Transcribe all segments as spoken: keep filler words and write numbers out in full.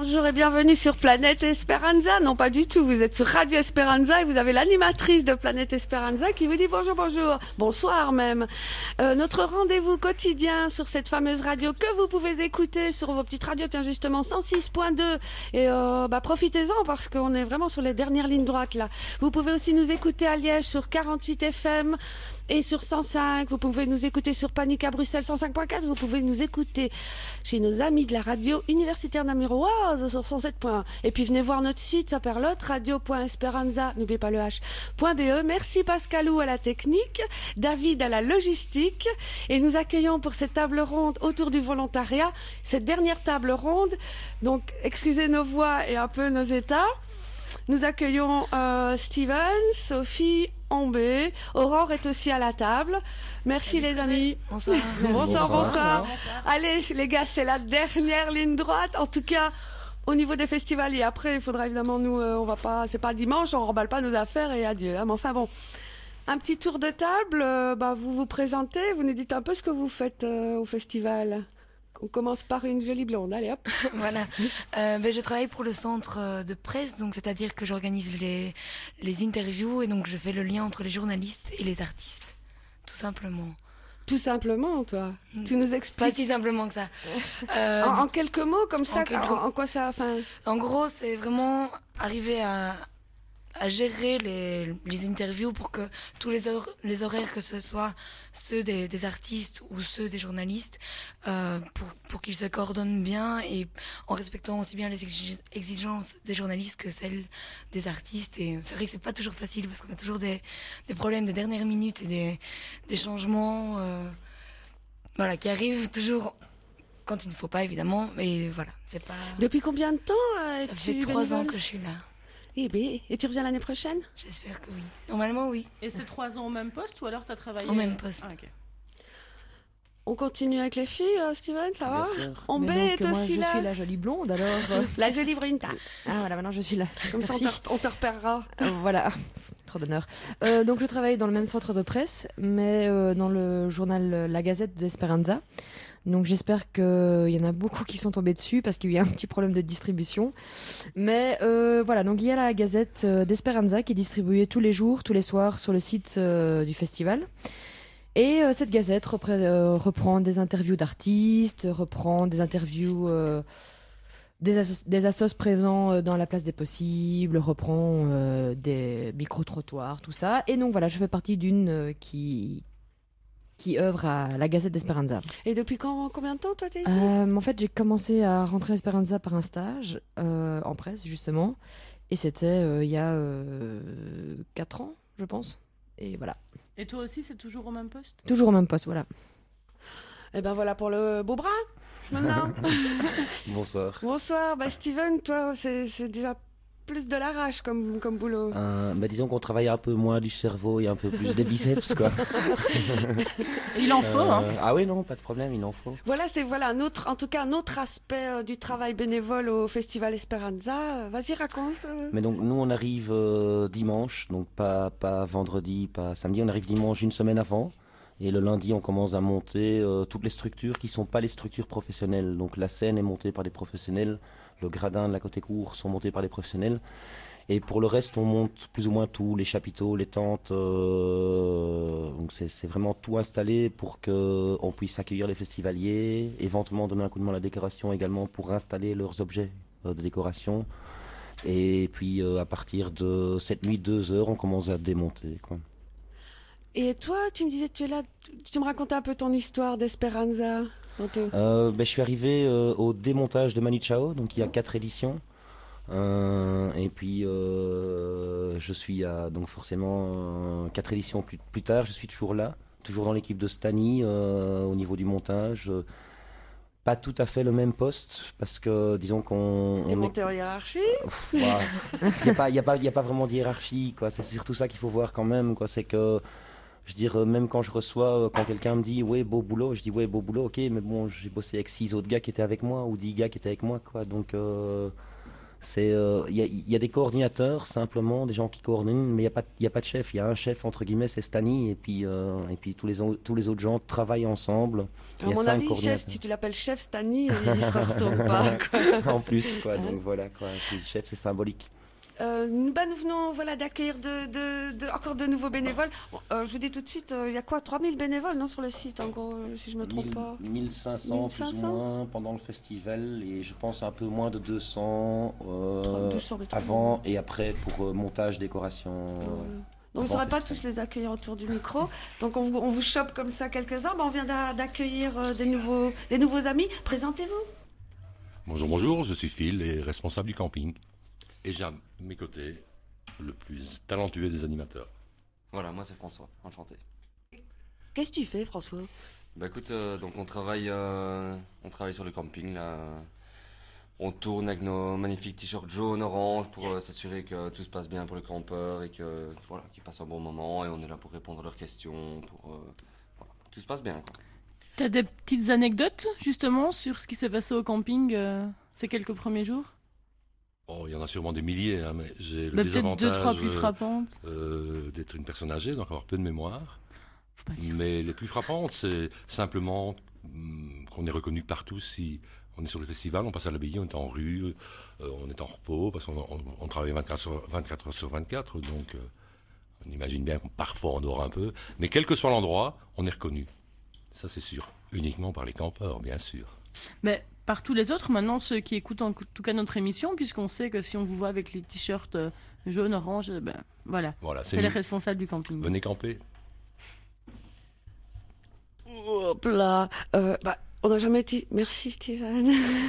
Bonjour et bienvenue sur Planète Esperanza. Non, pas du tout. Vous êtes sur Radio Esperanza et vous avez l'animatrice de Planète Esperanza qui vous dit bonjour, bonjour, bonsoir même. Euh, notre rendez-vous quotidien sur cette fameuse radio que vous pouvez écouter sur vos petites radios, tiens justement cent six point deux. Et euh, bah, profitez-en parce qu'on est vraiment sur les dernières lignes droites là. Vous pouvez aussi nous écouter à Liège sur quarante-huit F M. Et sur cent cinq, vous pouvez nous écouter sur Panique à Bruxelles cent cinq point quatre, vous pouvez nous écouter chez nos amis de la radio universitaire namuroise sur cent sept point un. Et puis venez voir notre site, ça perlotte, radio point esperanza, n'oubliez pas le H, .be. Merci Pascalou à la technique, David à la logistique. Et nous accueillons pour cette table ronde autour du volontariat, cette dernière table ronde. Donc excusez nos voix et un peu nos états. Nous accueillons euh, Steven, Sophie, Ombé. Aurore est aussi à la table. Merci les amis. Bonsoir. Bonsoir, bonsoir. Bonsoir. bonsoir. Allez les gars, c'est la dernière ligne droite. En tout cas, au niveau des festivaliers. Après, il faudra évidemment nous, euh, on va pas, c'est pas dimanche, on remballe pas nos affaires et adieu. Hein, mais enfin bon, un petit tour de table. Euh, bah, vous vous présentez, vous nous dites un peu ce que vous faites euh, au festival. On commence par une jolie blonde, allez hop. Voilà. Euh, ben, je travaille pour le centre de presse, donc c'est-à-dire que j'organise les, les interviews et donc je fais le lien entre les journalistes et les artistes, tout simplement. Tout simplement, toi. Mmh. Tu nous expliques. Pas si simplement que ça. Euh, en, en quelques mots, comme ça, en, en, en quoi ça, enfin. En gros, c'est vraiment arriver à à gérer les, les interviews pour que tous les, hor- les horaires, que ce soit ceux des, des artistes ou ceux des journalistes, euh, pour, pour qu'ils se coordonnent bien et en respectant aussi bien les exig- exigences des journalistes que celles des artistes. Et c'est vrai que c'est pas toujours facile parce qu'on a toujours des, des problèmes de dernière minute et des, des changements euh, voilà, qui arrivent toujours quand il ne faut pas, évidemment. Mais voilà, c'est pas... Depuis combien de temps euh, Ça fait trois ans que je suis là. Eh bien, et tu reviens l'année prochaine ? J'espère que oui. Normalement, oui. Et c'est trois ans au même poste ou alors tu as travaillé au même poste. Ah, okay. On continue avec les filles, euh, Steven, ça va ? On B est moi, aussi je là. Je suis la jolie blonde, alors. Euh... la jolie brunette. Ah voilà, maintenant je suis là. Comme Merci. ça, on te, on te repérera. Euh, voilà, trop d'honneur. Euh, donc je travaille dans le même centre de presse, mais euh, dans le journal La Gazette d'Esperanza. Donc j'espère qu'il y en a beaucoup qui sont tombés dessus parce qu'il y a un petit problème de distribution. Mais euh, voilà, donc il y a la Gazette d'Esperanza qui est distribuée tous les jours, tous les soirs sur le site euh, du festival. Et euh, cette gazette repré- euh, reprend des interviews d'artistes, reprend des interviews euh, des, asso- des assos présents euh, dans la place des possibles, reprend euh, des micro-trottoirs, tout ça. Et donc voilà, je fais partie d'une euh, qui... qui œuvre à la Gazette d'Esperanza. Et depuis quand, combien de temps, toi, t'es ici ? euh, En fait, j'ai commencé à rentrer à Esperanza par un stage euh, en presse, justement. Et c'était euh, il y a euh, quatre ans, je pense. Et voilà. Et toi aussi, c'est toujours au même poste ? Toujours au même poste, voilà. Et ben voilà pour le beau bras, maintenant. Bonsoir. Bonsoir. Bah, Steven, toi, c'est, c'est déjà plus de l'arrache comme, comme boulot. Euh, bah disons qu'on travaille un peu moins du cerveau et un peu plus des biceps, quoi. Il en faut, euh, hein. Ah oui, non, pas de problème, il en faut. Voilà, c'est voilà un autre, en tout cas un autre aspect euh, du travail bénévole au Festival Esperanza. Euh, vas-y, raconte. Euh. Mais donc nous, on arrive euh, dimanche, donc pas pas vendredi, pas samedi. On arrive dimanche une semaine avant. Et le lundi, on commence à monter euh, toutes les structures qui sont pas les structures professionnelles. Donc la scène est montée par des professionnels, le gradin de la côté cour sont montés par des professionnels. Et pour le reste, on monte plus ou moins tout, les chapiteaux, les tentes. Euh, donc c'est, c'est vraiment tout installé pour qu'on puisse accueillir les festivaliers, éventuellement donner un coup de main à la décoration également pour installer leurs objets euh, de décoration. Et puis euh, à partir de cette nuit, deux heures, on commence à démonter, quoi. Et toi, tu me disais, tu es là, tu me racontais un peu ton histoire d'Esperanza. Euh, ben, je suis arrivé euh, au démontage de Manu Chao, donc il y a quatre éditions. Euh, et puis euh, je suis à donc forcément euh, quatre éditions plus, plus tard, je suis toujours là, toujours dans l'équipe de Stani euh, au niveau du montage. Euh, pas tout à fait le même poste parce que disons qu'on T'es on monté est... en hiérarchie. Il n'y a pas, il y a pas, il y a pas vraiment de hiérarchie, quoi. C'est surtout ça qu'il faut voir quand même, quoi. C'est que je veux dire, même quand je reçois, quand quelqu'un me dit ouais beau boulot, je dis ouais beau boulot, ok, mais bon j'ai bossé avec six autres gars qui étaient avec moi ou dix gars qui étaient avec moi, quoi. Donc euh, C'est, euh, il y, a, il y a des coordinateurs simplement, des gens qui coordonnent, mais il n'y a pas, il y a pas de chef. Il y a un chef entre guillemets, c'est Stani, et puis euh, et puis tous les au- tous les autres gens travaillent ensemble. Il À y a mon cinq avis, chef, coordinateurs. si tu l'appelles chef Stani, il se retourne pas. quoi. En plus, quoi. Donc voilà, quoi. Et puis, chef, c'est symbolique. Euh, nous, bah, nous venons voilà, d'accueillir de, de, de- encore de nouveaux bénévoles. Bon, euh, je vous dis tout de suite, euh, il y a quoi trois mille bénévoles non, sur le site, en gros, euh, si je me trompe pas. mille cinq cents plus ou 1500? moins pendant le festival, et je pense un peu moins de deux cents euh, deux cents, mais trois avant et après pour euh, montage, décoration. euh, Donc, vous ne avant saurez le pas festival. tous les accueillir autour du micro. Donc, on vous, on vous chope comme ça quelques-uns. Bah, on vient d'a- d'accueillir euh, des, nouveaux, des nouveaux amis. Présentez-vous. Bonjour, bonjour, je suis Phil et responsable du camping. Et j'ai à mes côtés le plus talentueux des animateurs. Voilà, moi c'est François, enchanté. Qu'est-ce que tu fais, François? Bah écoute, euh, donc on travaille, euh, on travaille sur le camping là. On tourne avec nos magnifiques t-shirts jaunes, orange pour euh, s'assurer que tout se passe bien pour les campeurs et que voilà, qu'ils passent un bon moment. Et on est là pour répondre à leurs questions, pour euh, voilà, tout se passe bien. Quoi. T'as des petites anecdotes justement sur ce qui s'est passé au camping euh, ces quelques premiers jours? Oh, il y en a sûrement des milliers, hein, mais j'ai le Bah, peut-être deux, désavantage trois plus euh, frappantes. euh, d'être une personne âgée, donc avoir peu de mémoire. Faut pas dire ça. Mais les plus frappantes, c'est simplement hum, qu'on est reconnu partout si on est sur le festival, on passe à l'abbaye, on est en rue, euh, on est en repos, parce qu'on on, on travaille vingt-quatre, sur, vingt-quatre heures sur vingt-quatre, donc euh, on imagine bien qu'on parfois on dort un peu. Mais quel que soit l'endroit, on est reconnu. Ça c'est sûr. Uniquement par les campeurs, bien sûr. Mais par tous les autres, maintenant, ceux qui écoutent en tout cas notre émission, puisqu'on sait que si on vous voit avec les t-shirts euh, jaunes, orange, euh, ben voilà, Voilà, c'est c'est les nous. responsables du camping. Venez camper. Hop là. Euh, bah, on n'a jamais été. Merci, Stéphane.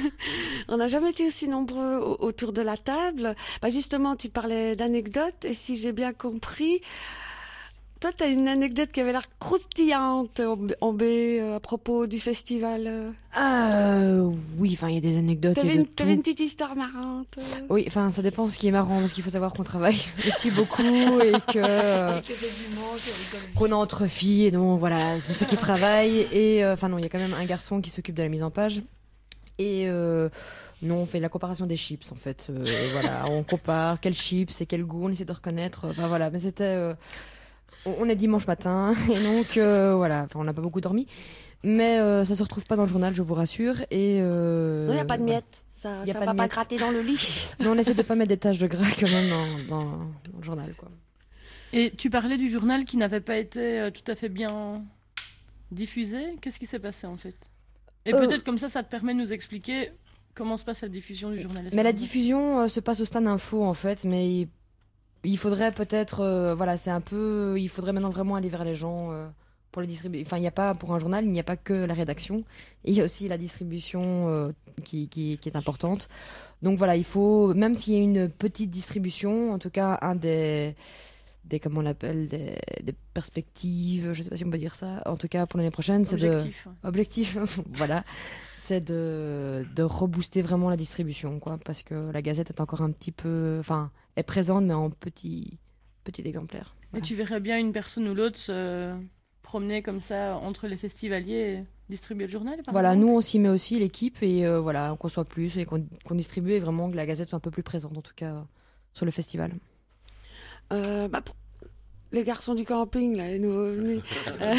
On n'a jamais été aussi nombreux au- autour de la table. Bah, justement, tu parlais d'anecdotes, et si j'ai bien compris, toi, tu as une anecdote qui avait l'air croustillante en, B- en B euh, à propos du festival. euh. Ah, euh, oui, enfin, il y a des anecdotes. il y T'avais a de une, t'avais tout. une petite histoire marrante. euh. Oui, enfin, ça dépend ce qui est marrant, parce qu'il faut savoir qu'on travaille aussi beaucoup et que euh, Et que c'est dimanche, et on rigole. qu'on est entre filles, et donc voilà, tous ceux qui travaillent. Et euh, enfin non, il y a quand même un garçon qui s'occupe de la mise en page. Et euh, nous, on fait la comparaison des chips, en fait. Euh, voilà, on compare quels chips et quel goût, on essaie de reconnaître. Enfin voilà, mais c'était, euh, on on est dimanche matin, et donc euh, voilà, enfin, on n'a pas beaucoup dormi. Mais euh, ça se retrouve pas dans le journal, je vous rassure. Et euh, Non, il n'y a pas de voilà. miettes. Ça Y a ça pas va de pas miettes. gratter dans le lit. Mais on essaie de pas mettre des taches de gras quand même dans, dans, dans le journal, quoi. Et tu parlais du journal qui n'avait pas été euh, tout à fait bien diffusé. Qu'est-ce qui s'est passé en fait? Et Euh, peut-être comme ça, ça te permet de nous expliquer comment se passe la diffusion du journal. Mais la Espérance. diffusion euh, se passe au Stade Info, en fait, mais il, il faudrait peut-être, euh, voilà, c'est un peu, il faudrait maintenant vraiment aller vers les gens euh, pour les distribuer. Enfin, il n'y a pas, pour un journal, il n'y a pas que la rédaction, il y a aussi la distribution euh, qui, qui, qui est importante. Donc voilà, il faut, même s'il y a une petite distribution, en tout cas, un des, des comment on l'appelle, des, des perspectives, je sais pas si on peut dire ça, en tout cas pour l'année prochaine, c'est de... Objectif. ouais. Objectif, voilà, c'est de, de rebooster vraiment la distribution, quoi, parce que la Gazette est encore un petit peu, enfin, est présente, mais en petit, petit exemplaire. Et Voilà. tu verrais bien une personne ou l'autre se promener comme ça entre les festivaliers et distribuer le journal, par Voilà, exemple nous on s'y met aussi, l'équipe, et euh, voilà, qu'on soit plus, et qu'on qu'on distribue, et vraiment que la Gazette soit un peu plus présente, en tout cas, sur le festival. Euh, bah, pour- les garçons du camping, là, les nouveaux venus. Euh,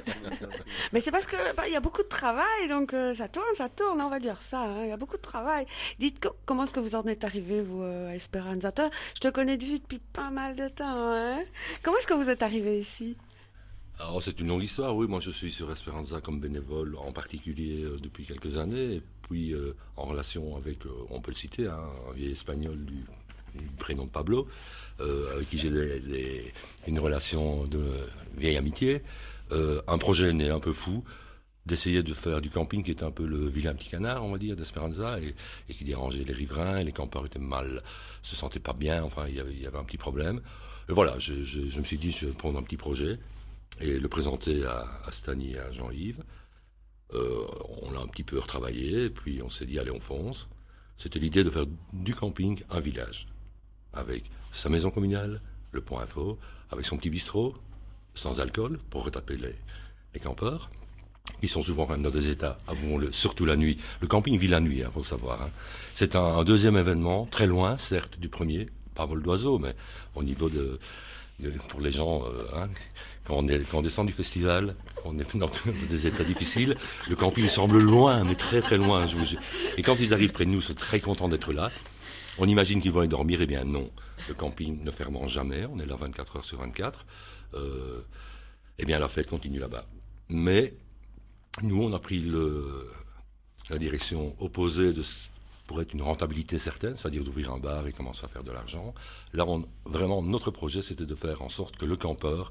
Mais c'est parce que bah, il y a beaucoup de travail, donc euh, ça tourne, ça tourne, on va dire ça. hein, Il y a beaucoup de travail. Dites co- comment est-ce que vous en êtes arrivé, vous, euh, à Esperanza? Toi, je te connais de vue depuis pas mal de temps. Hein. Comment est-ce que vous êtes arrivé ici? Alors c'est une longue histoire, oui. Moi je suis sur Esperanza comme bénévole, en particulier euh, depuis quelques années, et puis euh, en relation avec, euh, on peut le citer, hein, un vieil espagnol du, du prénom de Pablo, euh, avec qui j'ai des- des- une relation de vieille amitié. Euh, un projet né un peu fou, d'essayer de faire du camping qui était un peu le vilain petit canard, on va dire, d'Esperanza, et, et qui dérangeait les riverains, et les campeurs étaient mal, se sentaient pas bien, enfin il y avait, il y avait un petit problème. Et voilà, je, je, je me suis dit, je vais prendre un petit projet, et le présenter à, à Stani et à Jean-Yves. Euh, on l'a un petit peu retravaillé, et puis on s'est dit, allez, on fonce. C'était l'idée de faire du camping un village, avec sa maison communale, le point info, avec son petit bistrot, sans alcool, pour retaper les, les campeurs, qui sont souvent quand même dans des états, avouons-le, surtout la nuit. Le camping vit la nuit, il hein, faut le savoir. Hein. C'est un, un deuxième événement, très loin, certes, du premier, pas vol d'oiseau, mais au niveau de, de pour les gens, euh, hein, quand, on est, quand on descend du festival, on est dans des états difficiles, le camping semble loin, mais très très loin. Je vous... Et quand ils arrivent près de nous, ils sont très contents d'être là. On imagine qu'ils vont y dormir, eh bien non. Le camping ne fermera jamais, on est là vingt-quatre heures sur vingt-quatre. Euh, eh bien la fête continue là-bas. Mais nous, on a pris le, la direction opposée de, pour être une rentabilité certaine, c'est-à-dire d'ouvrir un bar et commencer à faire de l'argent. Là, on, vraiment, notre projet, c'était de faire en sorte que le campeur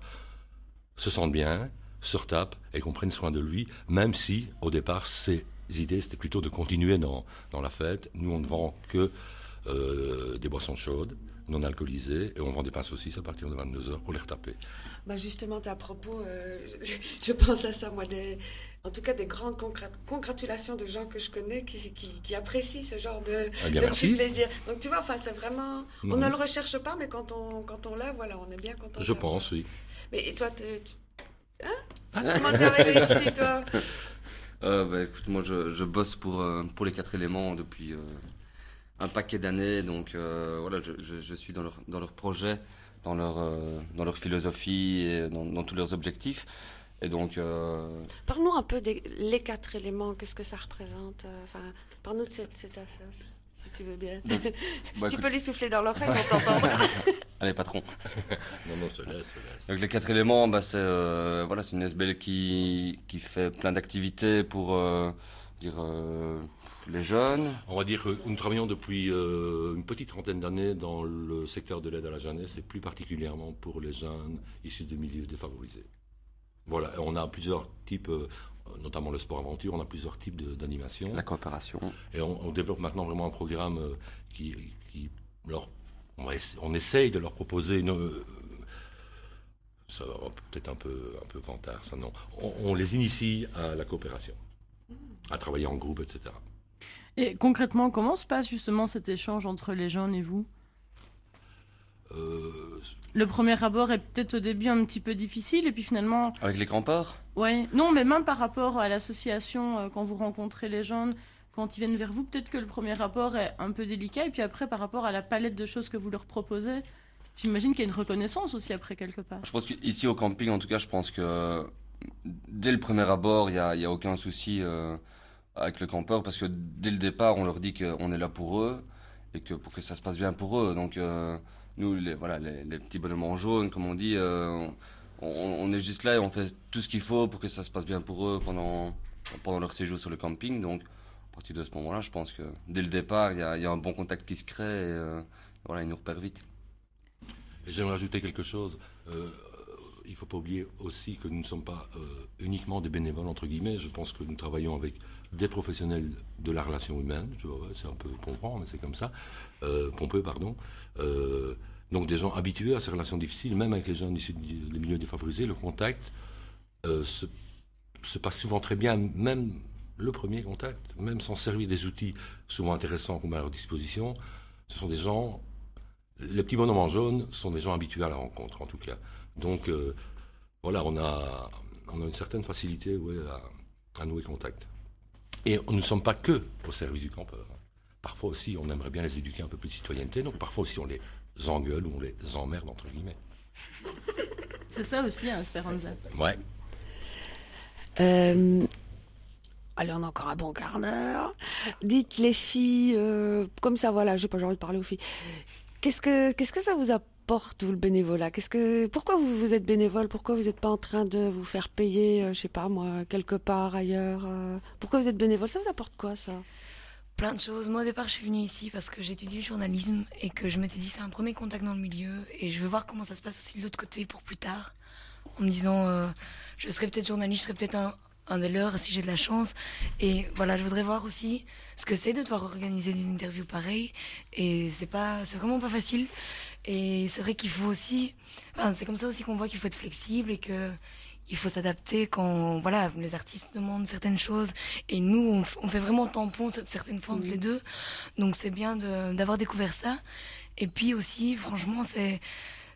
se sente bien, se retape et qu'on prenne soin de lui, même si, au départ, ses idées, c'était plutôt de continuer dans, dans la fête. Nous, on ne vend que euh, des boissons chaudes, non alcoolisées, et on vend des pains saucisses à partir de vingt-deux heures pour les retaper. Bah justement, à propos, euh, je, je pense à ça, moi, des, en tout cas des grandes congra- congratulations de gens que je connais qui, qui, qui apprécient ce genre de, eh bien, de merci. petit plaisir. Donc tu vois, enfin, c'est vraiment, mmh. on ne le recherche pas, mais quand on, quand on l'a, voilà, on est bien content. Je pense, oui. Mais et toi, tu, hein comment t'as réussi, toi? euh, bah, écoute, moi, je, je bosse pour, euh, pour les quatre éléments depuis euh, un paquet d'années, donc euh, voilà, je, je, je suis dans leur, dans leur projet, dans leur, euh, dans leur philosophie et dans, dans tous leurs objectifs. Et donc, euh... Parle-nous un peu des les quatre éléments, qu'est-ce que ça représente, enfin, parle-nous de cette, cette association, si tu veux bien. Donc, bah, tu écoute... peux lui souffler dans l'oreille, on t'entend. Allez, patron. Non, non, je te laisse, je te laisse. Donc, les quatre éléments, bah, c'est, euh, voilà, c'est une S B L qui, qui fait plein d'activités pour euh, dire, euh, les jeunes. On va dire que nous travaillons depuis euh, une petite trentaine d'années dans le secteur de l'aide à la jeunesse et plus particulièrement pour les jeunes issus de milieux défavorisés. Voilà, on a plusieurs types, euh, notamment le sport-aventure, on a plusieurs types de, d'animation. La coopération. Et on, on développe maintenant vraiment un programme euh, qui, qui leur, on, essa- on essaye de leur proposer une... Euh, ça va peut-être un peu, un peu vantard, ça non. On, on les initie à la coopération, à travailler en groupe, et cetera. Et concrètement, comment se passe justement cet échange entre les jeunes et vous ? euh, Le premier abord est peut-être au début un petit peu difficile et puis finalement... Avec les campeurs ? Oui, non, mais même par rapport à l'association, euh, quand vous rencontrez les jeunes, quand ils viennent vers vous, peut-être que le premier rapport est un peu délicat et puis après par rapport à la palette de choses que vous leur proposez, j'imagine qu'il y a une reconnaissance aussi après quelque part. Je pense qu'ici au camping, en tout cas, je pense que dès le premier abord, il n'y a, y a aucun souci euh, avec le campeur parce que dès le départ, on leur dit qu'on est là pour eux et que pour que ça se passe bien pour eux. Donc... Euh, Nous, les, voilà, les, les petits bonhommes en jaune, comme on dit, euh, on, on est juste là et on fait tout ce qu'il faut pour que ça se passe bien pour eux pendant, pendant leur séjour sur le camping. Donc, à partir de ce moment-là, je pense que dès le départ, il y a, y a un bon contact qui se crée et euh, voilà, ils nous repèrent vite. Et j'aimerais ajouter quelque chose. Euh, il ne faut pas oublier aussi que nous ne sommes pas euh, uniquement des bénévoles, entre guillemets. Je pense que nous travaillons avec des professionnels de la relation humaine. Je vois, c'est un peu pompant, mais c'est comme ça. Euh, pompeux, pardon. Euh, donc des gens habitués à ces relations difficiles, même avec les jeunes issus des milieux défavorisés. Le contact euh, se, se passe souvent très bien, même le premier contact, même sans servir des outils souvent intéressants qu'on met à leur disposition. Ce sont des gens... Les petits bonhommes en jaune sont des gens habitués à la rencontre, en tout cas. Donc, euh, voilà, on a, on a une certaine facilité ouais, à, à nouer contact. Et nous ne sommes pas que au service du campeur. Parfois aussi, on aimerait bien les éduquer un peu plus de citoyenneté, donc parfois aussi on les engueule ou on les emmerde, entre guillemets. C'est ça aussi, hein, Esperanza. Ouais. Euh, allez, on a encore un bon quart d'heure. Dites les filles, euh, comme ça, voilà, j'ai pas envie de parler aux filles. Qu'est-ce que, qu'est-ce que ça vous apporte, vous, le bénévolat ? Qu'est-ce que, pourquoi vous, vous êtes bénévole ? Pourquoi vous n'êtes pas en train de vous faire payer, euh, je sais pas moi, quelque part ailleurs euh, Pourquoi vous êtes bénévole ? Ça vous apporte quoi, ça ? Plein de choses. Moi, au départ, je suis venue ici parce que j'étudie le journalisme et que je m'étais dit c'est un premier contact dans le milieu et je veux voir comment ça se passe aussi de l'autre côté pour plus tard. En me disant, euh, je serais peut-être journaliste, je serais peut-être un, un des leurs si j'ai de la chance. Et voilà, je voudrais voir aussi ce que c'est de devoir organiser des interviews pareilles. Et c'est pas, c'est vraiment pas facile. Et c'est vrai qu'il faut aussi, enfin, c'est comme ça aussi qu'on voit qu'il faut être flexible et que il faut s'adapter quand, voilà, les artistes demandent certaines choses et nous, on, f- on fait vraiment tampon certaines fois entre mmh. les deux. Donc c'est bien de, d'avoir découvert ça. Et puis aussi, franchement, c'est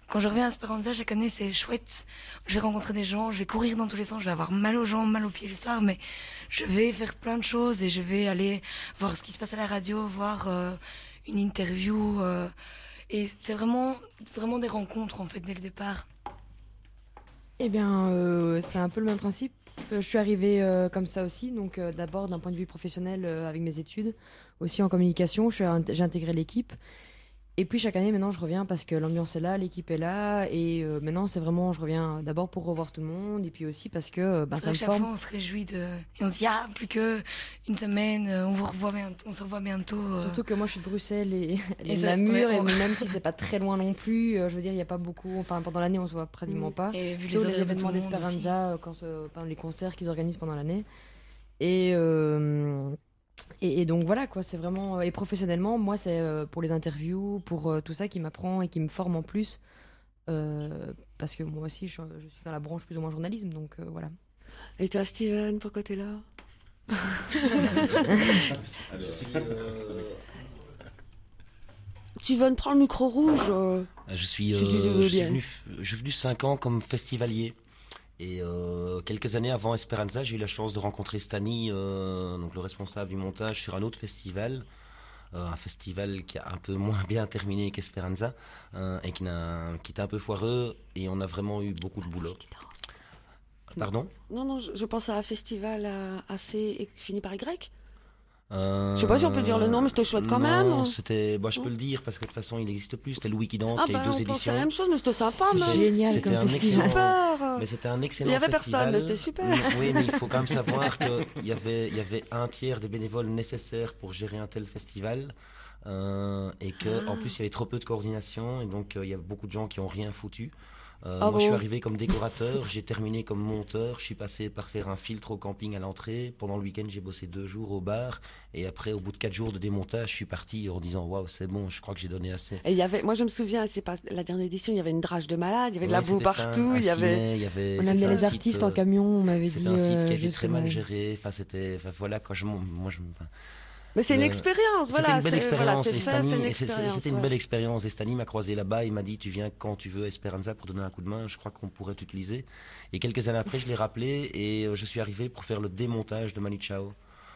quand je reviens à Esperanza chaque année, c'est chouette. Je vais rencontrer des gens, je vais courir dans tous les sens, je vais avoir mal aux jambes, mal aux pieds le soir, mais je vais faire plein de choses et je vais aller voir ce qui se passe à la radio, voir euh, une interview. Euh, et c'est vraiment, vraiment des rencontres en fait dès le départ. Eh bien, euh, c'est un peu le même principe. Je suis arrivée euh, comme ça aussi, donc euh, d'abord d'un point de vue professionnel euh, avec mes études, aussi en communication, je suis, j'ai intégré l'équipe. Et puis chaque année, maintenant, je reviens parce que l'ambiance est là, l'équipe est là. Et euh, maintenant, c'est vraiment, je reviens d'abord pour revoir tout le monde. Et puis aussi parce que euh, bah, ça me chaque forme. fois, on se réjouit de... Et on se dit, ah, plus qu'une semaine, on, vous revoit bientôt, on se revoit bientôt. Euh... Surtout que moi, je suis de Bruxelles et, et, et ça, Namur. ouais, et on... même si c'est pas très loin non plus, euh, je veux dire, il n'y a pas beaucoup... Enfin, pendant l'année, on se voit pratiquement pas. Et vu Sauf les, les événements d'Esperanza, quand ce, enfin, les concerts qu'ils organisent pendant l'année. Et... Euh, Et, et donc voilà quoi, c'est vraiment et professionnellement moi c'est euh, pour les interviews, pour euh, tout ça qui m'apprend et qui me forme en plus euh, parce que moi aussi je, je suis dans la branche plus ou moins journalisme donc euh, voilà. Et toi Steven, pourquoi t'es là? Je suis, euh... Steven, prends le micro rouge. Euh... Je suis, euh, je, je, suis venu, je suis venu cinq ans comme festivalier. Et euh, quelques années avant Esperanza, j'ai eu la chance de rencontrer Stani, euh, donc le responsable du montage, sur un autre festival, euh, un festival qui a un peu moins bien terminé qu'Esperanza, euh, et qui, n'a, qui était un peu foireux, et on a vraiment eu beaucoup de boulot. Pardon ? Non, non, je, je pense à un festival assez fini par Y. Euh, je sais pas si on peut dire le nom, mais c'était chouette quand non, même. Non, c'était, bah, je peux le dire parce que de toute façon il n'existe plus. C'était le Wikidance, ah qui a bah, eu deux on éditions. C'est la même chose, mais c'était sympa. C'était génial c'était comme un festival. Excellent, mais c'était un excellent. Il y avait festival. personne, mais c'était super. Oui, oui, mais il faut quand même savoir qu'il y avait, il y avait un tiers des bénévoles nécessaires pour gérer un tel festival. Euh, et que ah. en plus il y avait trop peu de coordination et donc euh, il y a beaucoup de gens qui ont rien foutu. Euh, ah moi bon je suis arrivé comme décorateur, j'ai terminé comme monteur, je suis passé par faire un filtre au camping à l'entrée. Pendant le week-end j'ai bossé deux jours au bar et après au bout de quatre jours de démontage je suis parti en disant waouh c'est bon, je crois que j'ai donné assez. Et il y avait, moi je me souviens, c'est pas la dernière édition, il y avait une drage de malade, il y avait de ouais, la boue partout, ça, il y avait... ciné, il y avait. On amenait les site, artistes euh, en camion, on m'avait dit. C'était un site qui a euh, été très mal géré. Enfin c'était, enfin voilà quand je moi je. Enfin, Mais c'est une expérience, voilà. C'était une belle expérience. Voilà, et Stani, fait, et c'était ouais. une belle expérience. Et Stani m'a croisé là-bas. Il m'a dit, tu viens quand tu veux, Esperanza, pour donner un coup de main. Je crois qu'on pourrait t'utiliser. Et quelques années après, je l'ai rappelé et je suis arrivé pour faire le démontage de Manu Chao.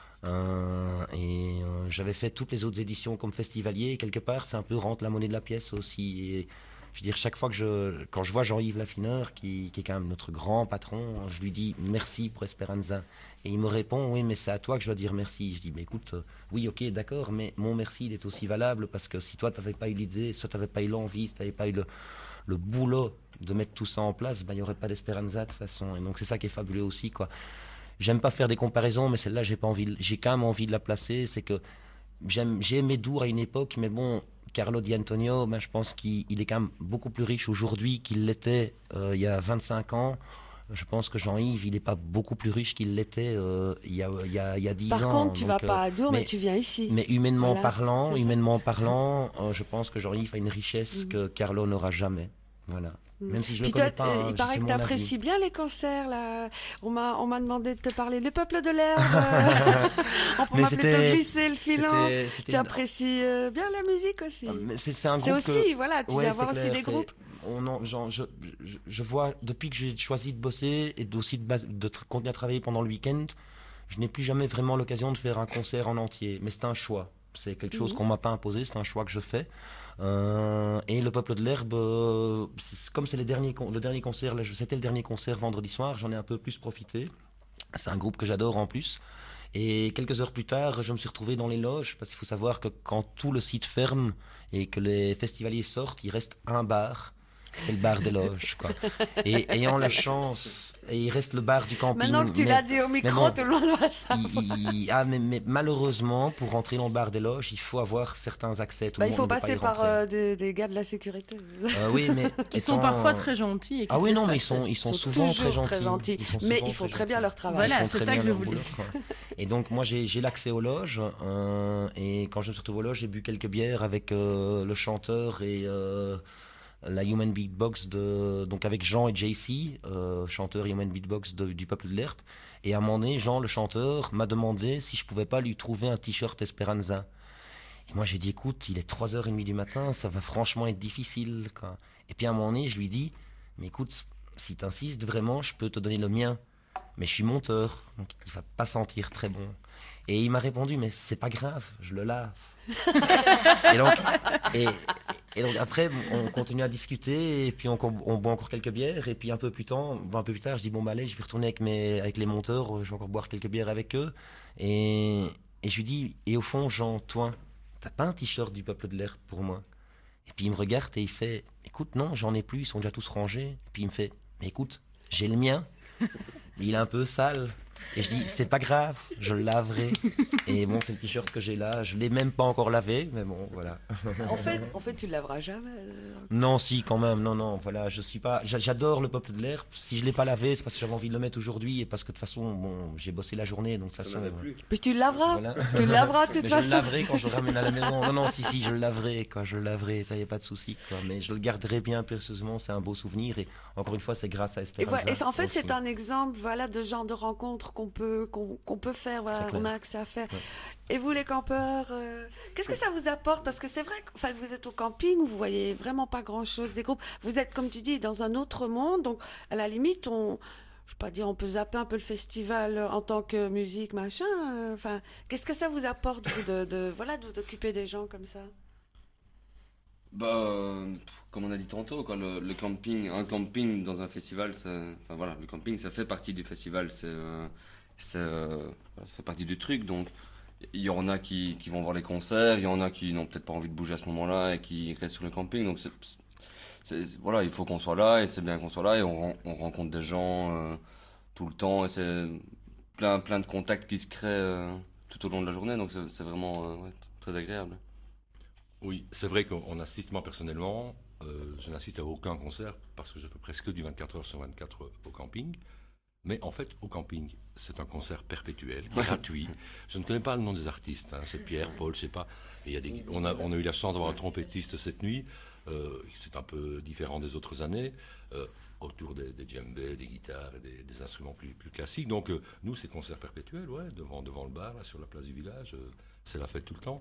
Euh, et euh, j'avais fait toutes les autres éditions comme festivalier. Et quelque part, c'est un peu rendre la monnaie de la pièce aussi. Et, je veux dire, chaque fois que je, quand je vois Jean-Yves Laffineur, qui, qui est quand même notre grand patron, je lui dis merci pour Esperanza. Et il me répond, oui, mais c'est à toi que je dois dire merci. Je dis, mais écoute, euh, oui, ok, d'accord, mais mon merci, il est aussi valable parce que si toi, tu n'avais pas eu l'idée, si tu n'avais pas eu l'envie, si tu n'avais pas eu le, le boulot de mettre tout ça en place, ben, il n'y aurait pas d'Esperanza de toute façon. Et donc, c'est ça qui est fabuleux aussi, quoi. J'aime pas faire des comparaisons, mais celle-là, j'ai pas envie, j'ai quand même envie de la placer. C'est que j'aime, j'ai aimé Dour à une époque, mais bon, Carlo Di Antonio, ben, je pense qu'il il est quand même beaucoup plus riche aujourd'hui qu'il l'était euh, il y a vingt-cinq ans. Je pense que Jean-Yves, il n'est pas beaucoup plus riche qu'il l'était euh, il y a il y a il y a dix ans. Par contre, tu donc, vas pas euh, à Dour, mais, mais tu viens ici. Mais humainement voilà, parlant, humainement parlant, euh, je pense que Jean-Yves a une richesse mmh. que Carlo n'aura jamais. Voilà. Même si je Puis le connais toi, pas. Euh, il paraît que tu apprécies bien les concerts. Là. On m'a, on m'a demandé de te parler. Le peuple de l'herbe. Euh, on m'a plutôt glissé le filon. C'était, c'était tu une... apprécies euh, bien la musique aussi. Mais c'est, c'est un groupe c'est aussi, que... voilà, tu ouais, viens voir clair, aussi des c'est... groupes. On en, genre, je, je, je vois, depuis que j'ai choisi de bosser et aussi de, base, de tra- continuer à travailler pendant le week-end, je n'ai plus jamais vraiment l'occasion de faire un concert en entier. Mais c'est un choix. C'est quelque chose mmh. qu'on m'a pas imposé, c'est un choix que je fais. Euh, et le peuple de l'herbe, euh, c'est, comme c'est les derniers, le dernier concert, là, c'était le dernier concert vendredi soir, j'en ai un peu plus profité. C'est un groupe que j'adore en plus. Et quelques heures plus tard, je me suis retrouvé dans les loges, parce qu'il faut savoir que quand tout le site ferme et que les festivaliers sortent, il reste un bar. C'est le bar des loges, quoi. Et ayant la chance, et il reste le bar du camping. Maintenant que tu mais, l'as dit au micro, bon, tout le monde va savoir. Il, il, ah, mais, mais malheureusement, pour rentrer dans le bar des loges, il faut avoir certains accès. Tout bah, le il faut monde passer par euh, des, des gars de la sécurité. Euh, oui, mais qui étant, sont parfois très gentils. Et qui ah oui, non, mais ils sont, ils sont, ils sont souvent très gentils. Très gentils. Ils sont mais ils font très, très bien leur travail. Voilà, c'est ça que je voulais dire. Et donc, moi, j'ai, j'ai l'accès aux loges. Euh, et quand je me suis retrouvé aux loges, j'ai bu quelques bières avec euh, le chanteur et... Euh, la Human Beatbox de, donc avec Jean et J C, euh, chanteur Human Beatbox de, du peuple de l'herbe. Et à un moment donné, Jean, le chanteur, m'a demandé si je pouvais pas lui trouver un t-shirt Esperanza. Et moi, j'ai dit, écoute, il est trois heures trente du matin, ça va franchement être difficile, quoi. Et puis à un moment donné, je lui dis, mais écoute, si t'insistes vraiment, je peux te donner le mien. Mais je suis monteur, donc il va pas sentir très bon. Et il m'a répondu, mais c'est pas grave, je le lave. et, donc, et, et donc après, on continue à discuter, et puis on, on boit encore quelques bières, et puis un peu plus tard, un peu plus tard je dis, bon, bah allez, je vais retourner avec, mes, avec les monteurs, je vais encore boire quelques bières avec eux. Et, et je lui dis, et au fond, Jean, toi, t'as pas un t-shirt du Peuple de l'Air pour moi? Et puis il me regarde et il fait, écoute, non, j'en ai plus, ils sont déjà tous rangés. Et puis il me fait, mais écoute, j'ai le mien. Il est un peu sale. Et je dis, c'est pas grave, je le laverai. Et bon, c'est le t-shirt que j'ai là, je l'ai même pas encore lavé, mais bon, voilà. En fait, en fait tu le laveras jamais. Non, si, quand même, non, non, voilà, je suis pas, j'adore le Peuple de l'Air. Si je l'ai pas lavé, c'est parce que j'avais envie de le mettre aujourd'hui et parce que de toute façon, bon, j'ai bossé la journée, donc de toute façon. Plus. Puis tu le laveras, voilà. Tu le laveras de toute mais façon. Je le laverai quand je le ramène à la maison. Non, non, si, si, je le laverai, quoi, je le laverai, ça y a pas de souci, quoi. Mais je le garderai bien précieusement, c'est un beau souvenir et encore une fois, c'est grâce à Esperanza. Et, voilà, et en fait, aussi. c'est un exemple, voilà, de genre de rencontre qu'on peut, qu'on, qu'on peut faire, voilà, on a accès à faire. Ouais. Et vous, les campeurs, euh, qu'est-ce que ça vous apporte? Parce que c'est vrai que enfin, vous êtes au camping, vous voyez vraiment pas grand-chose des groupes. Vous êtes, comme tu dis, dans un autre monde, donc à la limite, on, je vais pas dire, on peut zapper un peu le festival en tant que musique, machin. Euh, enfin, qu'est-ce que ça vous apporte, vous, de, de, voilà, de vous occuper des gens comme ça? Bah, euh, comme on a dit tantôt, quoi, le, le camping, un camping dans un festival, ça, enfin voilà, le camping, ça fait partie du festival, c'est, euh, c'est, euh, ça fait partie du truc. Donc, il y en a qui, qui vont voir les concerts, il y en a qui n'ont peut-être pas envie de bouger à ce moment-là et qui restent sur le camping. Donc, c'est, c'est, voilà, il faut qu'on soit là et c'est bien qu'on soit là et on, on rencontre des gens euh, tout le temps et c'est plein, plein de contacts qui se créent euh, tout au long de la journée. Donc, c'est, c'est vraiment euh, ouais, très agréable. Oui, c'est vrai qu'on assiste, moi personnellement, euh, je n'assiste à aucun concert parce que je fais presque du vingt-quatre heures sur vingt-quatre au camping. Mais en fait, au camping, c'est un concert perpétuel, gratuit. Je ne connais pas le nom des artistes, hein, c'est Pierre, Paul, je sais pas. Et il y a des, on, a, on a eu la chance d'avoir un trompettiste cette nuit, euh, c'est un peu différent des autres années, euh, autour des, des djembés, des guitares, des, des instruments plus, plus classiques. Donc euh, nous, c'est concert perpétuel, ouais, devant, devant le bar, là, sur la place du village, euh, c'est la fête tout le temps.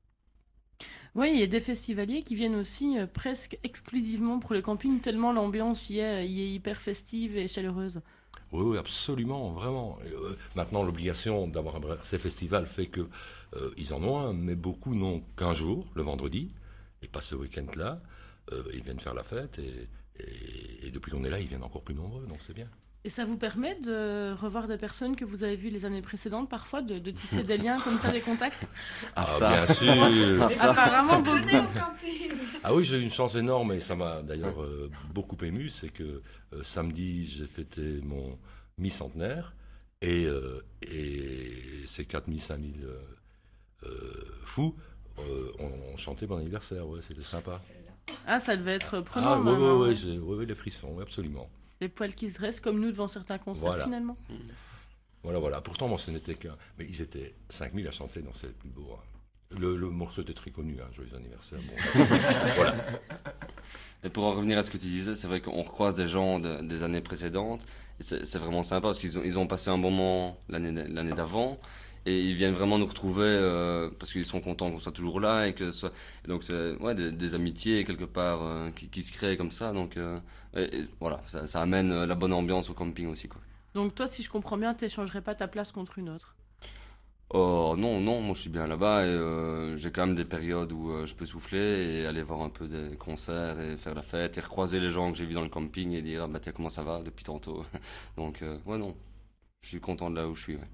Oui, il y a des festivaliers qui viennent aussi euh, presque exclusivement pour le camping, tellement l'ambiance y est, y est hyper festive et chaleureuse. Oui, oui, absolument, vraiment. Et, euh, maintenant, l'obligation d'avoir un, ces festivals fait que euh, ils en ont un, mais beaucoup n'ont qu'un jour, le vendredi, et pas ce week-end-là. Euh, ils viennent faire la fête, et, et, et depuis qu'on est là, ils viennent encore plus nombreux, donc c'est bien. Et ça vous permet de revoir des personnes que vous avez vues les années précédentes, parfois, de, de tisser des liens comme ça, des contacts? Ah, ça. Bien sûr. Ah, ça. Apparemment beaucoup. Ah oui, j'ai eu une chance énorme, et ça m'a d'ailleurs euh, beaucoup ému, c'est que euh, samedi, j'ai fêté mon mi-centenaire, et, euh, et ces quatre mille, cinq mille euh, euh, fous euh, ont, ont chanté mon anniversaire, ouais, c'était sympa. Ah, ça devait être prenant. Ah oui, oui, oui, oui, oui, oui, les frissons, oui, absolument. Les poils qui se dressent comme nous devant certains concerts, voilà. Finalement. Voilà, voilà. Pourtant, moi, ce n'était qu'un... Mais ils étaient cinq mille à chanter, donc c'est le plus beau. Hein. Le, le morceau était très connu, hein, Joyeux anniversaire. Bon, voilà. Et pour en revenir à ce que tu disais, c'est vrai qu'on recroise des gens de, des années précédentes. Et c'est, c'est vraiment sympa parce qu'ils ont, ils ont passé un bon moment l'année, l'année d'avant. Et ils viennent vraiment nous retrouver euh, parce qu'ils sont contents qu'on soit toujours là et que soit et donc c'est ouais des, des amitiés quelque part euh, qui, qui se créent comme ça donc euh, et, et, voilà ça, ça amène la bonne ambiance au camping aussi quoi. Donc toi si je comprends bien t'échangerais pas ta place contre une autre? Oh non non moi je suis bien là-bas et euh, j'ai quand même des périodes où euh, je peux souffler et aller voir un peu des concerts et faire la fête et recroiser les gens que j'ai vus dans le camping et dire ah bah tiens comment ça va depuis tantôt donc euh, ouais non je suis content de là où je suis ouais.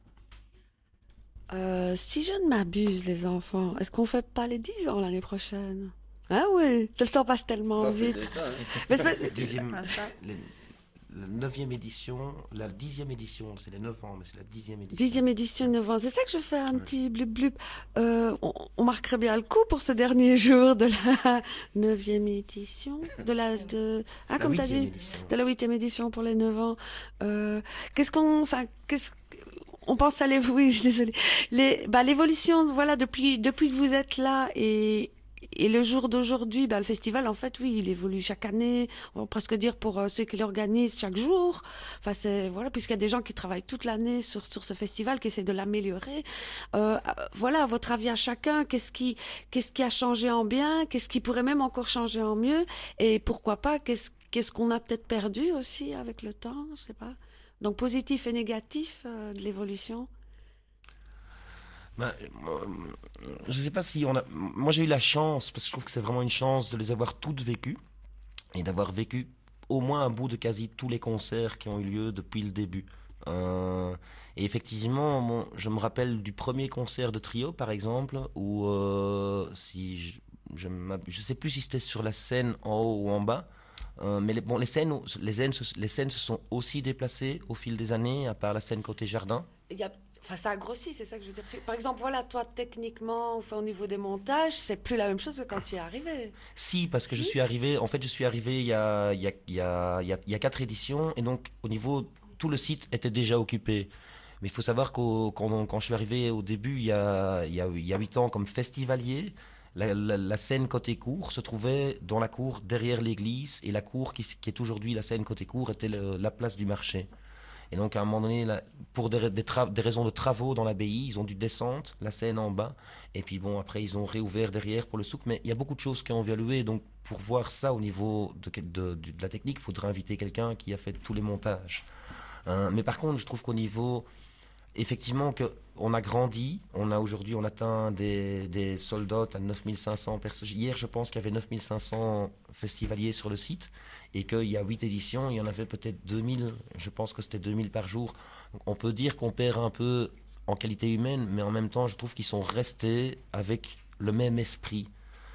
Euh, si je ne m'abuse, les enfants, est-ce qu'on fait pas les dix ans l'année prochaine? Ah oui, le temps passe tellement vite. Ça, hein. Mais c'est pas... Dixième, les, la neuvième édition, la dixième édition, c'est les neuf ans, mais c'est la dixième édition. Dixième édition, neuf ans. C'est ça que je fais un ouais. petit blub blub. Euh, on, on marquerait bien le coup pour ce dernier jour de la neuvième édition, de la de ah comme t'as dit, édition. de la huitième édition pour les neuf ans. Euh, qu'est-ce qu'on, enfin qu'est-ce On pense à l'évolution, oui, désolé. Les, bah, l'évolution, voilà, depuis, depuis que vous êtes là et, et le jour d'aujourd'hui, ben, le festival, en fait, oui, il évolue chaque année. On va presque dire pour euh, ceux qui l'organisent chaque jour. Enfin, c'est, voilà, puisqu'il y a des gens qui travaillent toute l'année sur, sur ce festival, qui essaient de l'améliorer. Euh, voilà, à votre avis à chacun, qu'est-ce qui, qu'est-ce qui a changé en bien? Qu'est-ce qui pourrait même encore changer en mieux? Et pourquoi pas, qu'est-ce, qu'est-ce qu'on a peut-être perdu aussi avec le temps? Je sais pas. Donc, positif et négatif euh, de l'évolution. Ben, je sais pas si on a. Moi, j'ai eu la chance, parce que je trouve que c'est vraiment une chance de les avoir toutes vécues et d'avoir vécu au moins un bout de quasi tous les concerts qui ont eu lieu depuis le début. Euh, et effectivement, bon, je me rappelle du premier concert de Trio, par exemple, où euh, si je, je, je sais plus si c'était sur la scène en haut ou en bas. Euh, mais les, bon, les scènes, les scènes, les scènes se sont aussi déplacées au fil des années, à part la scène côté jardin. Il y a Enfin, ça a grossi, c'est ça que je veux dire. Par exemple, voilà, toi, techniquement, enfin, au niveau des montages, c'est plus la même chose que quand tu es arrivé. Si, parce que si. je suis arrivé, en fait, je suis arrivé il y a, il y a, il y a, il y a, il y a quatre éditions, et donc, au niveau, tout le site était déjà occupé. Mais il faut savoir qu'au, quand, quand je suis arrivé au début, il y a, il y a, il y a huit ans, comme festivalier, la, la, la scène côté cour se trouvait dans la cour derrière l'église, et la cour qui, qui est aujourd'hui la scène côté cour était le, la place du marché. Et donc, à un moment donné, là, pour des, des, tra- des raisons de travaux dans l'abbaye, ils ont dû descendre la scène en bas. Et puis bon, après, ils ont réouvert derrière pour le souk. Mais il y a beaucoup de choses qui ont évolué. Donc, pour voir ça au niveau de, de, de, de la technique, il faudrait inviter quelqu'un qui a fait tous les montages. Euh, mais par contre, je trouve qu'au niveau... Effectivement, que on a grandi. On a aujourd'hui, on atteint des, des sold out à neuf mille cinq cents personnes. Hier, je pense qu'il y avait neuf mille cinq cents festivaliers sur le site. Et qu'il y a huit éditions, il y en avait peut-être deux mille. Je pense que c'était deux mille par jour. Donc, on peut dire qu'on perd un peu en qualité humaine, mais en même temps, je trouve qu'ils sont restés avec le même esprit.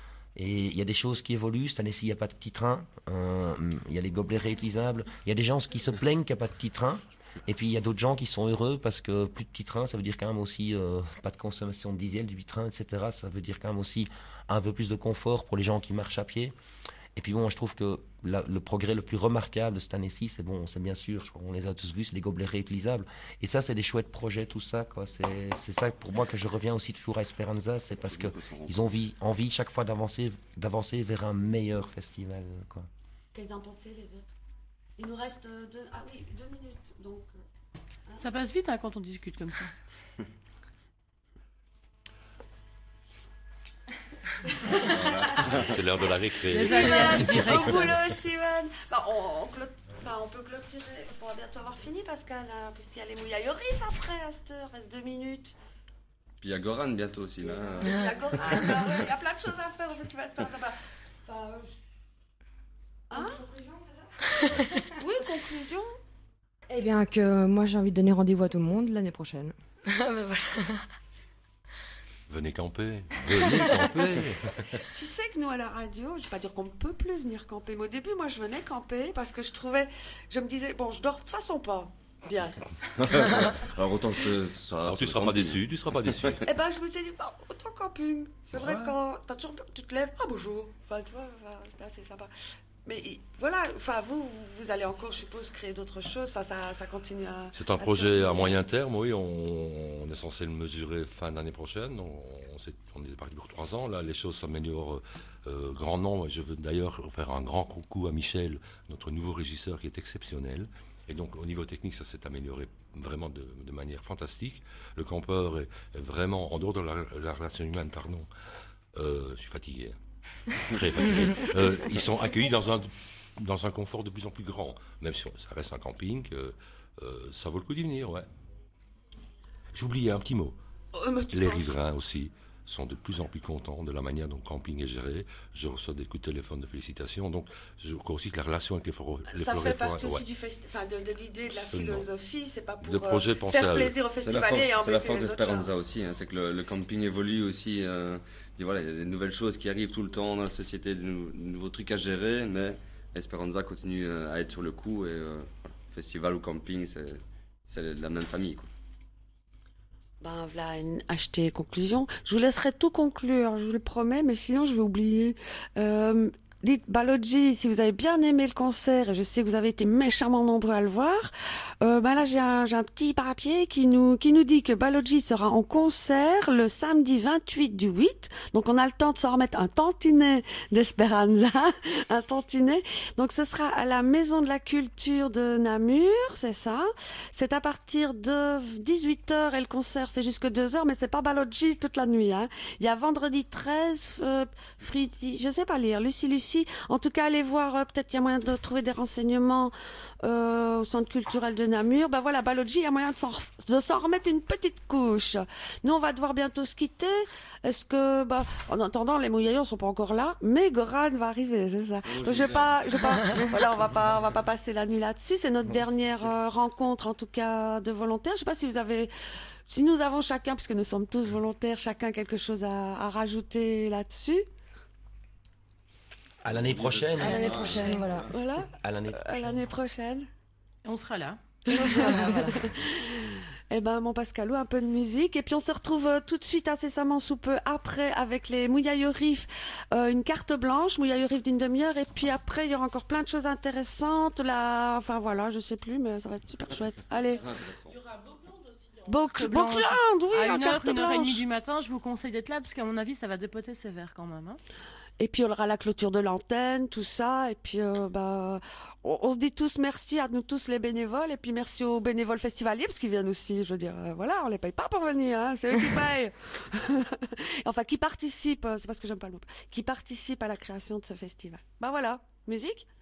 Et il y a des choses qui évoluent. Cette année-ci, il n'y a pas de petit train. Euh, il y a les gobelets réutilisables. Il y a des gens qui se plaignent qu'il n'y a pas de petit train. Et puis il y a d'autres gens qui sont heureux parce que plus de petits trains, ça veut dire quand même aussi euh, pas de consommation de diesel du train, et cetera. Ça veut dire quand même aussi un peu plus de confort pour les gens qui marchent à pied. Et puis bon, je trouve que la, le progrès le plus remarquable de cette année-ci, c'est bon, c'est bien sûr, je crois qu'on les a tous vus, c'est les gobelets réutilisables. Et ça, c'est des chouettes projets, tout ça, quoi. C'est, c'est ça pour moi que je reviens aussi toujours à Esperanza, c'est parce que ils ont envie, envie chaque fois d'avancer, d'avancer vers un meilleur festival, quoi. Qu'est-ce en pensez les autres? Il nous reste deux, ah oui, deux minutes. Donc, hein. Ça passe vite hein, quand on discute comme ça. C'est l'heure de la récré. Steven, au boulot, Steven. Bah, on, on, clôt... enfin, on peut clôturer, parce qu'on va bientôt avoir fini, Pascal, hein, puisqu'il y a les mouillailles au riff après, à cette heure, reste deux minutes. Puis il y a Goran bientôt aussi, là. Il y a Goran, bah, ouais, il y a plein de choses à faire au festival Esperanza. Enfin, euh, hein? Conclusion, c'est ça? Oui, conclusion. Eh bien, que moi, j'ai envie de donner rendez-vous à tout le monde l'année prochaine. Ah, ben voilà. Venez camper, venez camper. Tu sais que nous, à la radio, je ne vais pas dire qu'on ne peut plus venir camper, mais au début, moi, je venais camper parce que je trouvais, je me disais, bon, je dors de toute façon pas bien. Alors autant que ce, ce sera... Alors tu ne seras pas déçu, tu ne seras pas déçu. Eh ben, je m'étais dit, bah, autant camping. C'est vrai Ouais. que quand t'as toujours, tu te lèves, ah bonjour. Enfin, tu vois, enfin, c'est assez sympa. Mais voilà, enfin, vous, vous allez encore, je suppose, créer d'autres choses. Enfin, ça, ça continue à... C'est un à projet tourner. à moyen terme, oui. On, on est censé le mesurer fin d'année prochaine. On, on, s'est- on est parti pour trois ans. Là, les choses s'améliorent euh, grandement. Je veux d'ailleurs faire un grand coucou à Michel, notre nouveau régisseur, qui est exceptionnel. Et donc, au niveau technique, ça s'est amélioré vraiment de, de manière fantastique. Le campeur est, est vraiment, en dehors de la, la relation humaine, pardon, euh, je suis fatigué. Très fatigué. Euh, ils sont accueillis dans un, dans un confort de plus en plus grand. Même si ça reste un camping, euh, euh, ça vaut le coup d'y venir, ouais. J'oubliais un petit mot. Oh, mais tu Les penses- riverains aussi sont de plus en plus contents de la manière dont le camping est géré. Je reçois des coups de téléphone de félicitations. Donc, je crois aussi que la relation avec les, floro, les Ça fait floréforains- partie aussi ouais. du festi- enfin, de, de l'idée, de la Absolument. philosophie. C'est pas pour Le projet euh, pensait faire à eux. plaisir aux C'est la festivaliers et force, c'est la embêter force les autres. d'Esperanza aussi, hein, c'est que le, le camping évolue aussi. Euh, dit, voilà, il y a des nouvelles choses qui arrivent tout le temps dans la société, de, nou- de nouveaux trucs à gérer, mais Esperanza continue euh, à être sur le coup. Et euh, voilà, festival ou camping, c'est, c'est la même famille, quoi. Ben voilà, une achetée conclusion. Je vous laisserai tout conclure, je vous le promets, mais sinon je vais oublier. Euh, dites Balogi, si vous avez bien aimé le concert, et je sais que vous avez été méchamment nombreux à le voir, euh, ben là j'ai un, j'ai un petit papier qui nous, qui nous dit que Balogi sera en concert le samedi vingt-huit du huit. Donc on a le temps de s'en remettre un tantinet d'Esperanza, un tantinet. Donc ce sera à la Maison de la Culture de Namur, c'est ça. C'est à partir de dix-huit heures et le concert c'est jusque deux heures, mais c'est pas Balogi toute la nuit, hein. Il y a vendredi treize, euh, Fridi, je sais pas lire, Lucie Lucie. En tout cas, allez voir, euh, peut-être il y a moyen de trouver des renseignements euh, au centre culturel de Namur. Ben voilà, Balogi, il y a moyen de s'en, de s'en remettre une petite couche. Nous, on va devoir bientôt se quitter. Est-ce que, bah, en attendant, les mouillaillons sont pas encore là, mais Goran va arriver, c'est ça. Donc, je vais pas, je vais pas, voilà, on va pas, on va pas passer la nuit là-dessus. C'est notre dernière euh, rencontre, en tout cas, de volontaires. Je sais pas si vous avez, si nous avons chacun, puisque nous sommes tous volontaires, chacun quelque chose à, à rajouter là-dessus. À l'année prochaine. À l'année prochaine, voilà. Voilà. À l'année À l'année prochaine. On sera là. Eh ben, mon Pascalou, un peu de musique. Et puis, on se retrouve euh, tout de suite, incessamment sous peu, après, avec les Mouillailleux Riff, euh, une carte blanche, Mouillailleux Riff d'une demi-heure. Et puis après, il y aura encore plein de choses intéressantes. Là, enfin, voilà, je sais plus, mais ça va être super chouette. Allez. Intéressant. Boc- blanche. Bockland, oui, À en une heure, carte une heure et demie blanche. du matin, je vous conseille d'être là parce qu'à mon avis, ça va dépoter sévère quand même. Hein. Et puis, on aura la clôture de l'antenne, tout ça. Et puis, euh, bah, on, on se dit tous merci à nous tous les bénévoles. Et puis, merci aux bénévoles festivaliers parce qu'ils viennent aussi. Je veux dire, euh, voilà, on les paye pas pour venir, hein, c'est eux qui payent. Enfin, qui participent, euh, c'est parce que j'aime pas le mot, qui participent à la création de ce festival. Bah voilà, musique.